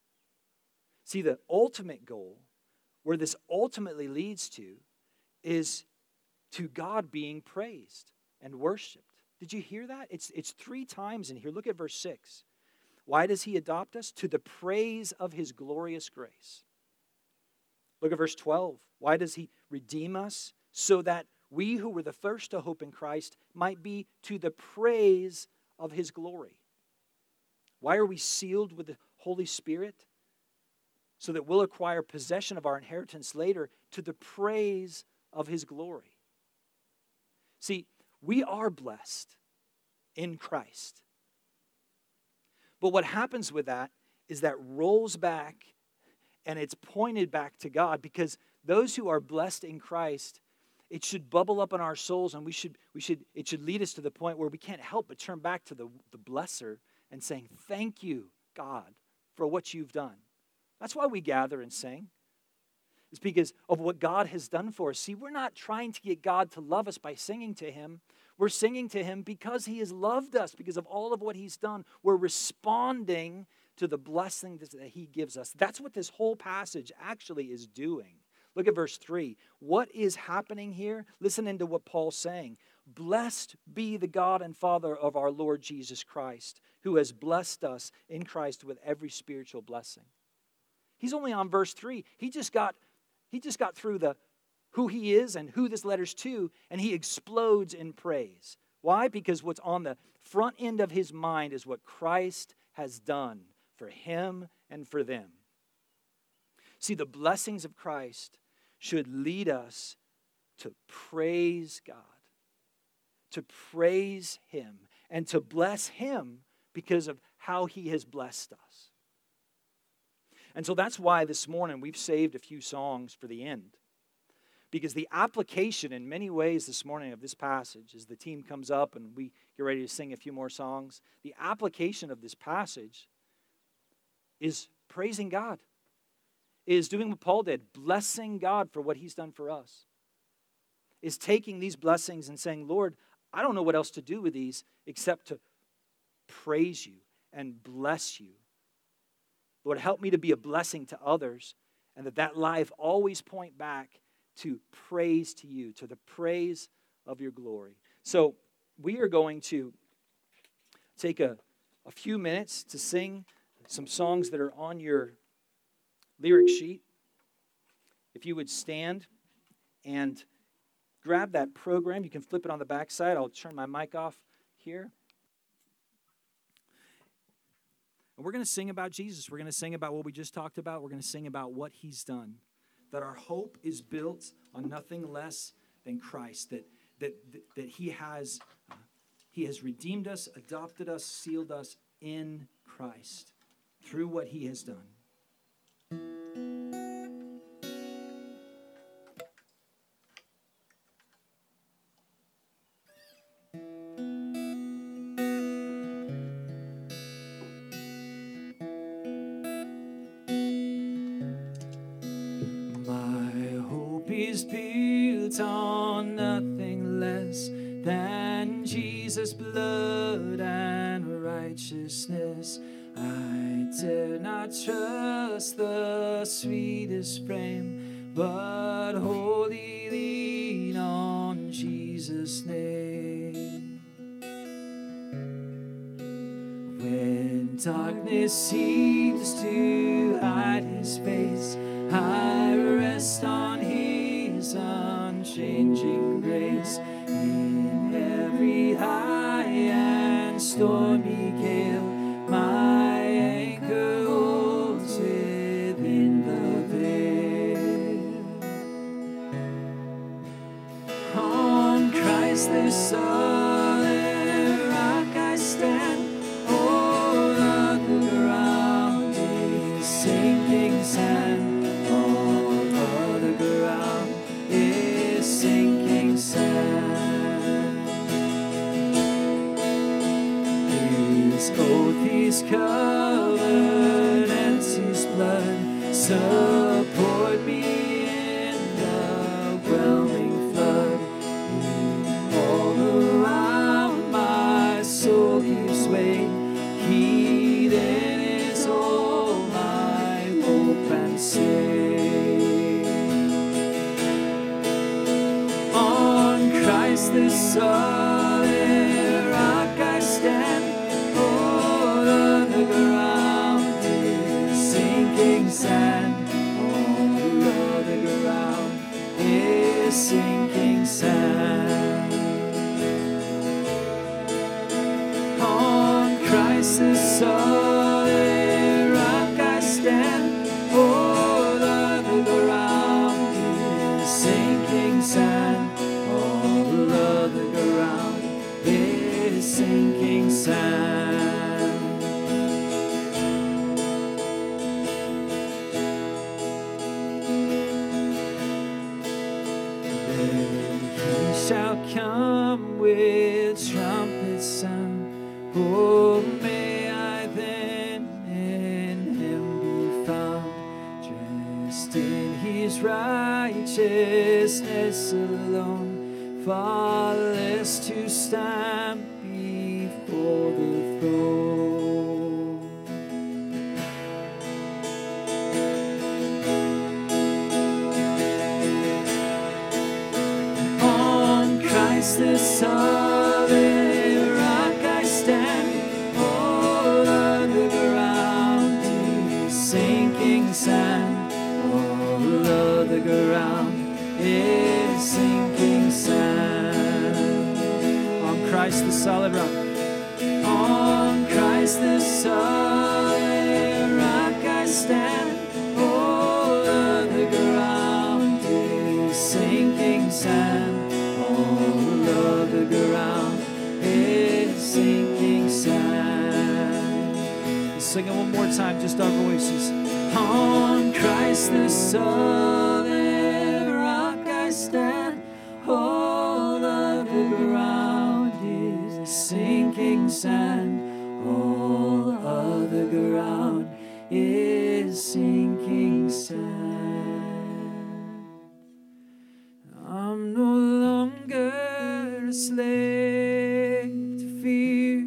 See, the ultimate goal, where this ultimately leads to, is to God being praised and worshiped. Did you hear that? It's 3 times in here. Look at verse 6. Why does he adopt us? To the praise of his glorious grace. Look at verse 12. Why does he redeem us? So that we who were the first to hope in Christ might be to the praise of his glory. Why are we sealed with the Holy Spirit? So that we'll acquire possession of our inheritance later to the praise of his glory. See, we are blessed in Christ. But what happens with that is that rolls back and it's pointed back to God, because those who are blessed in Christ, it should bubble up in our souls, and it should lead us to the point where we can't help but turn back to the blesser and saying, thank you, God, for what you've done. That's why we gather and sing. It's because of what God has done for us. See, we're not trying to get God to love us by singing to him. We're singing to him because he has loved us, because of all of what he's done. We're responding to the blessing that he gives us. That's what this whole passage actually is doing. Look at verse 3. What is happening here? Listen into what Paul's saying. Blessed be the God and Father of our Lord Jesus Christ, who has blessed us in Christ with every spiritual blessing. He's only on verse 3. He just got through the who he is and who this letter's to, and he explodes in praise. Why? Because what's on the front end of his mind is what Christ has done for him and for them. See, the blessings of Christ should lead us to praise God, to praise him, and to bless him because of how he has blessed us. And so that's why this morning we've saved a few songs for the end. Because the application in many ways this morning of this passage, as the team comes up and we get ready to sing a few more songs, the application of this passage is praising God, is doing what Paul did, blessing God for what he's done for us, is taking these blessings and saying, Lord, I don't know what else to do with these except to praise you and bless you. Lord, help me to be a blessing to others, and that life always point back to praise to you, to the praise of your glory. So we are going to take a a few minutes to sing some songs that are on your lyric sheet. If you would stand and grab that program, you can flip it on the back side. I'll turn my mic off here. And we're going to sing about Jesus. We're going to sing about what we just talked about. We're going to sing about what he's done. That our hope is built on nothing less than Christ. That he has redeemed us, adopted us, sealed us in Christ through what he has done. Is built on nothing less than Jesus' blood and righteousness. I dare not trust the sweetest frame, but wholly lean on Jesus' name. When darkness seems to hide his face, I rest on his unchanging grace. In every high and stormy gale, my anchor holds within the veil. On Christ the solid rock I stand, all other ground is sinking sand. His covenants, his blood, support me in the whelming flood. All around my soul gives way, he then is all my hope and stay. On Christ the solid rock I stand, the ground is sinking sand. All the ground is sinking sand. On Christ the solid rock I stand. All the ground is sinking sand. All of the ground is sinking sand. Shall come with trumpet sound. Oh, may I then in him be found, dressed in his righteousness alone, faultless to stand before the throne. The solid rock I stand, all of the ground is sinking sand. All of the ground is sinking sand. On Christ the solid rock. On Christ the solid rock I stand, all of the ground is sinking sand. The ground is sinking sand. Let's sing it one more time, just our voices. On Christ the solid rock I stand, all of the ground is sinking sand. All of the ground is sinking sand. I'm no longer a slave to fear.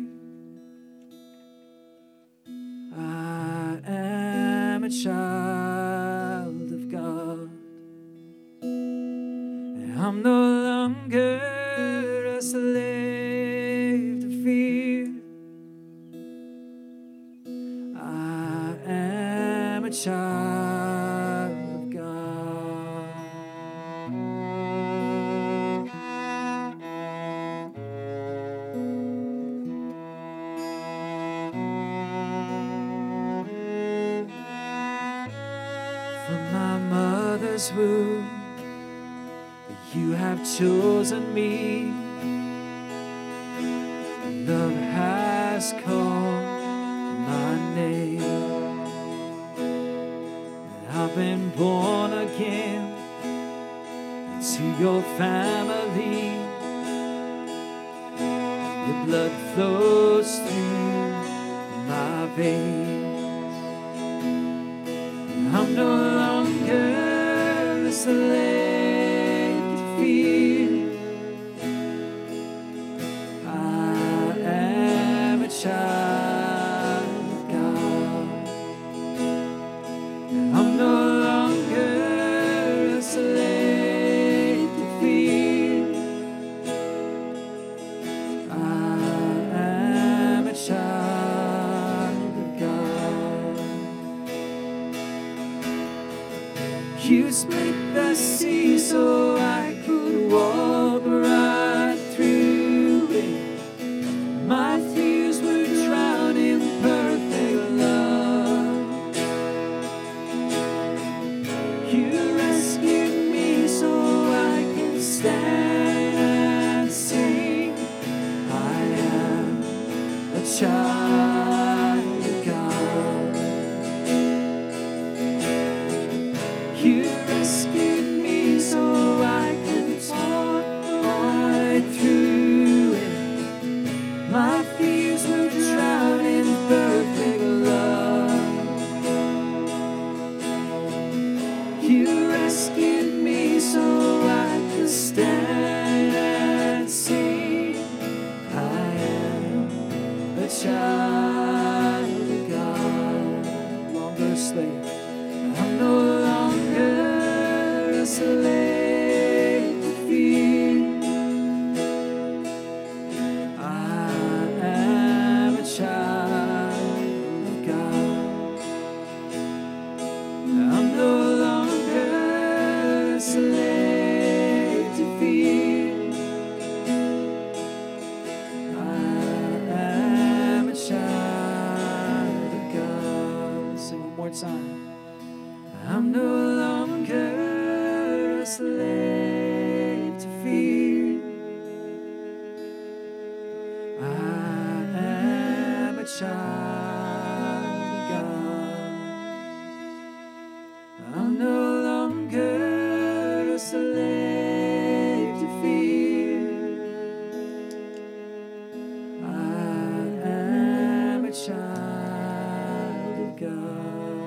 I am a child of God. And I'm no longer a slave to fear. a child of God. From my mother's womb, you have chosen me. Love has called my name. I've been born again into your family. Your blood flows through my veins. I'm no longer a slave to fear. I am a child of God. I'm no longer a slave to fear. I am a child of God. You split the sea so I could walk right through it. My fears were drowned in perfect love. You rescued me so I can stand and sing. I am a child of God. You rescued me so I could walk right through it. My fears were drowned in perfect love. You rescued me so I could stand and sing. I am a child of God. Longer slave. I'm no longer a slave to fear. I am a child of God. I'm no longer a slave to fear. I am a child of God. Sing one more time. I'm no longer a slave to fear. I am a child of God. I'm no longer a slave to fear. I am a child of God.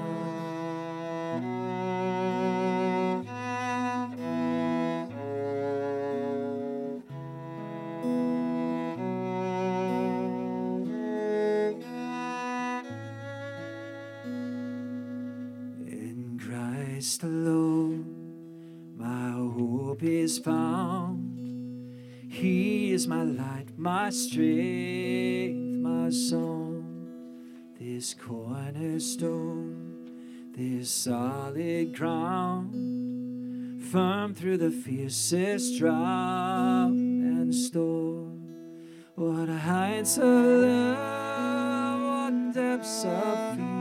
In Christ alone, my hope is found. He is my light, my strength, my song. This cornerstone, this solid ground, firm through the fiercest drought and storm. What heights of love, what depths of fear.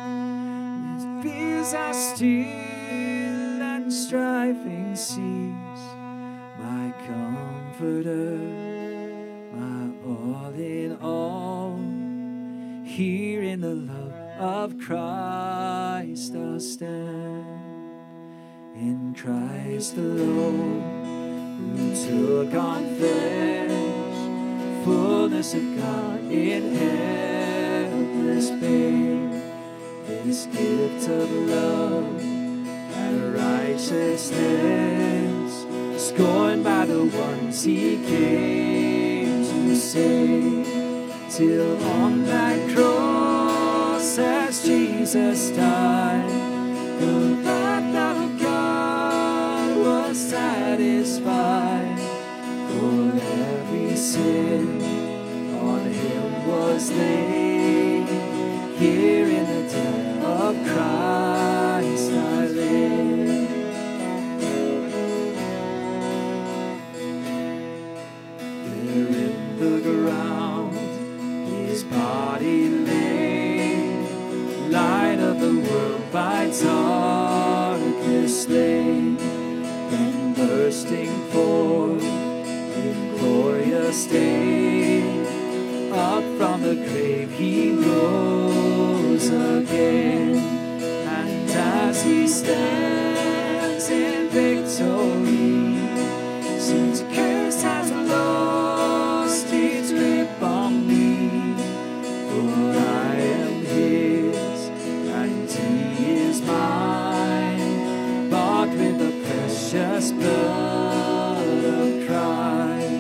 Fears are still and striving cease. My comforter, my all in all. Here in the love of Christ I'll stand. In Christ alone, who took on flesh, fullness of God in helpless babe. This gift of love and righteousness, scorned by the ones he came to save. Till on that cross as Jesus died, the wrath of God was satisfied. For every sin on him was laid. Here in the death of Christ up from the grave, he rose again. And as he stands in victory, since curse has lost its grip on me, for I am his and he is mine, bought with the precious blood of Christ.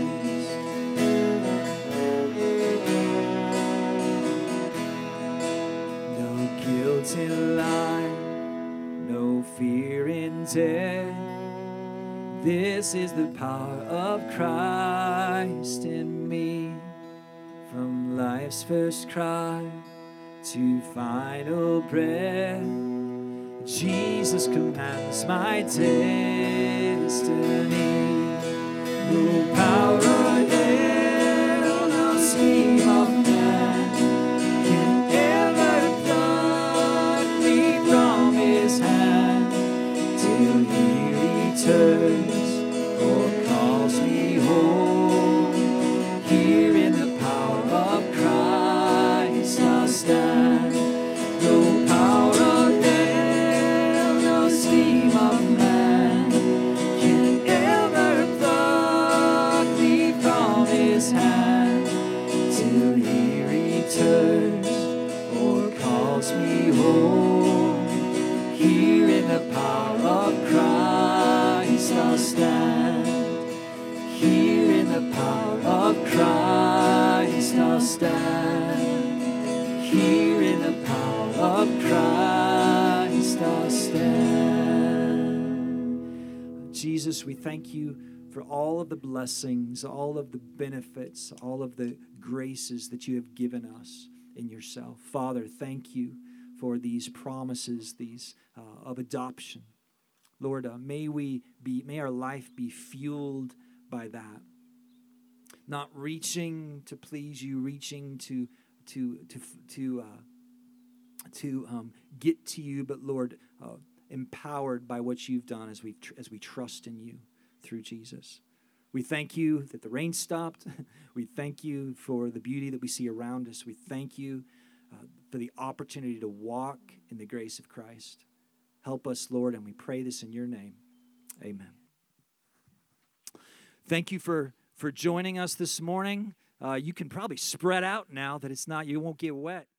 No guilt in life, no fear in death. This is the power of Christ in me. From life's first cry to final breath, Jesus commands my destiny. No power of hell, no scheme of man can ever pluck me from his hand till he returns or calls me home. Here in the power of Christ I'll stand. No power of hell, no scheme of man can ever pluck me from his hand till he returns or calls me home. Here in the power of Christ I'll stand. Here in the power of Christ I'll stand. Here in the power of Christ I'll stand. Jesus, we thank you for all of the blessings, all of the benefits, all of the graces that you have given us in yourself. Father, thank you for these promises, these of adoption. Lord, may our life be fueled by that. Not reaching to please you, reaching to get to you, but Lord, empowered by what you've done as we trust in you through Jesus. We thank you that the rain stopped. We thank you for the beauty that we see around us. We thank you for the opportunity to walk in the grace of Christ. Help us, Lord, and we pray this in your name. Amen. Thank you for joining us this morning. You can probably spread out now that you won't get wet.